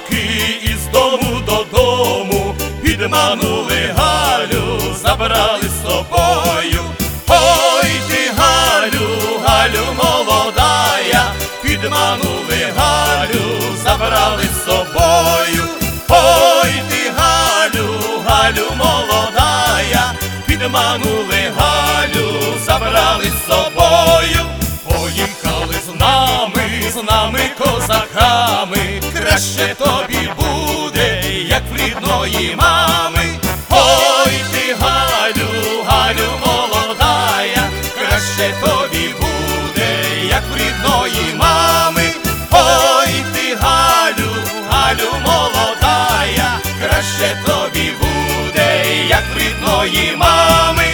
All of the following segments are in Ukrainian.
Галки із дому додому підманули Галю, забрали з собою. Ой ти, Галю, Галю молодая, підманули Галю, забрали з собою. Ой ти, Галю, Галю молодая, підманули Галю, забрали з собою. Поїхали з нами козаками, краще тобі буде, як в рідної мами. Ой ти, Галю, Галю молодая, краще тобі буде, як в рідної мами. Ой ти, Галю, Галю молодая, краще тобі буде, як в рідної мами.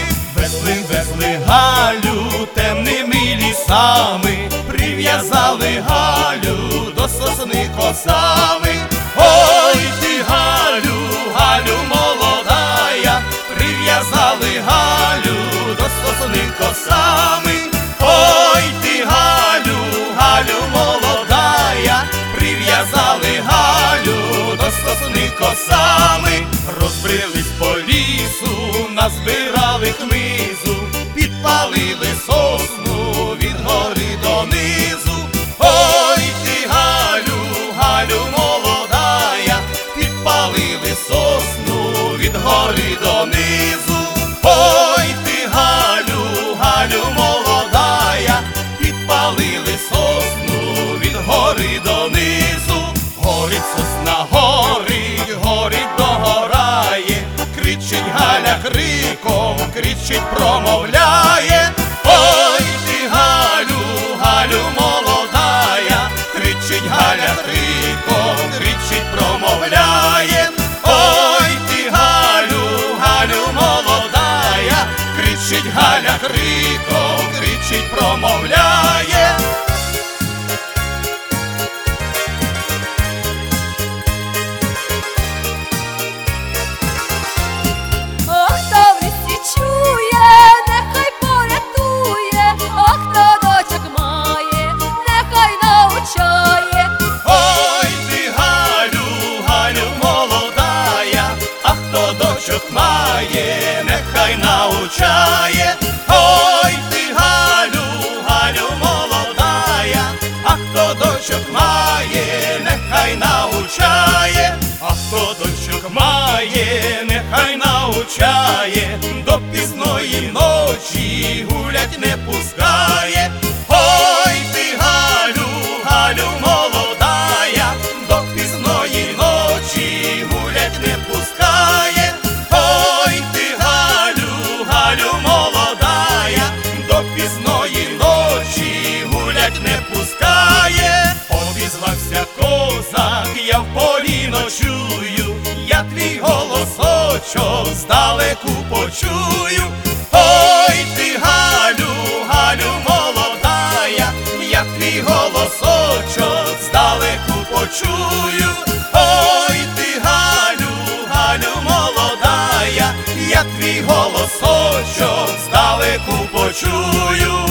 Везли Галю темними лісами, прив'язали Галю до сосни косами. Ой ти, Галю, Галю молодая, прив'язали Галю до сосни косами. Ой ти, Галю, Галю молодая, прив'язали Галю до сосни косами. Розбрились по лісу, назбирали хмизу, підпалили сосну від гори донизу. Ой ти, Галю, Галю молодая, підпалили сосну від гори донизу. Ой ти, Галю, Галю молодая, підпалили сосну від гори донизу. Горить сосна, горить, догорає, кричить Галя криком, кричить, промовляє. Ой ти, Галю, Галю молодая, кричить Галя криком, кричить, промовляє. Ой ти, Галю, Галю молодая, кричить Галя криком, кричить, промовляє. Має, нехай научає. Ой ти, Галю, Галю молодая, а хто дочок має, нехай научає. А хто дочок має, нехай научає, до пізної ночі гулять не пускає. Ой ти, Галю, Галю молодая, до пізної ночі гулять не пускає. Ой ти, Галю, Галю молодая, до пізної ночі гулять не пускає. Обізвався козак, я в полі ночую, я твій голосочок здалеку почую. Ой ти, Галю, Галю молодая, я твій голосочок здалеку почую. Ой ти, Галю, Галю молодая, я твій голосочок здалеку почую.